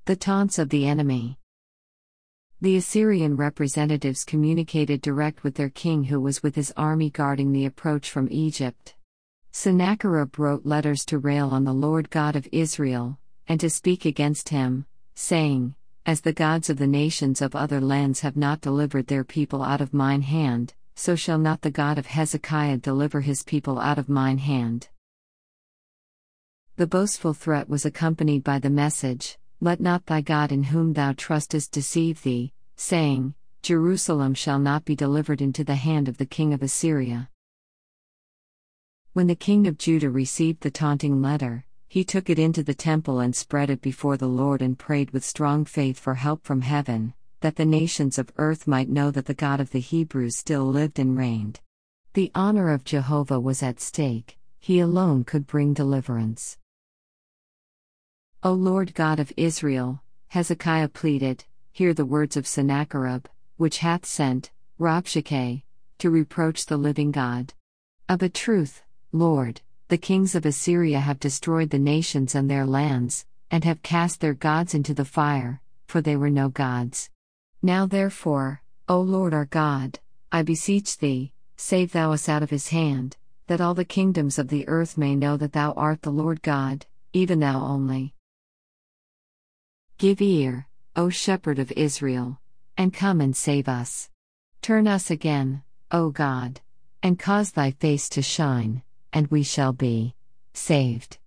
The taunts of the enemy. The Assyrian representatives communicated direct with their king, who was with his army guarding the approach from Egypt. Sennacherib wrote letters to rail on the Lord God of Israel, and to speak against him, saying, "As the gods of the nations of other lands have not delivered their people out of mine hand, so shall not the God of Hezekiah deliver his people out of mine hand." The boastful threat was accompanied by the message, "Let not thy God in whom thou trustest deceive thee," saying, "Jerusalem shall not be delivered into the hand of the king of Assyria." When the king of Judah received the taunting letter, he took it into the temple and spread it before the Lord and prayed with strong faith for help from heaven, that the nations of earth might know that the God of the Hebrews still lived and reigned. The honor of Jehovah was at stake, he alone could bring deliverance. "O Lord God of Israel," Hezekiah pleaded, "hear the words of Sennacherib, which hath sent Rabshakeh to reproach the living God. Of a truth, Lord, the kings of Assyria have destroyed the nations and their lands, and have cast their gods into the fire, for they were no gods. Now therefore, O Lord our God, I beseech thee, save thou us out of his hand, that all the kingdoms of the earth may know that thou art the Lord God, even thou only. Give ear, O Shepherd of Israel, and come and save us. Turn us again, O God, and cause thy face to shine, and we shall be saved."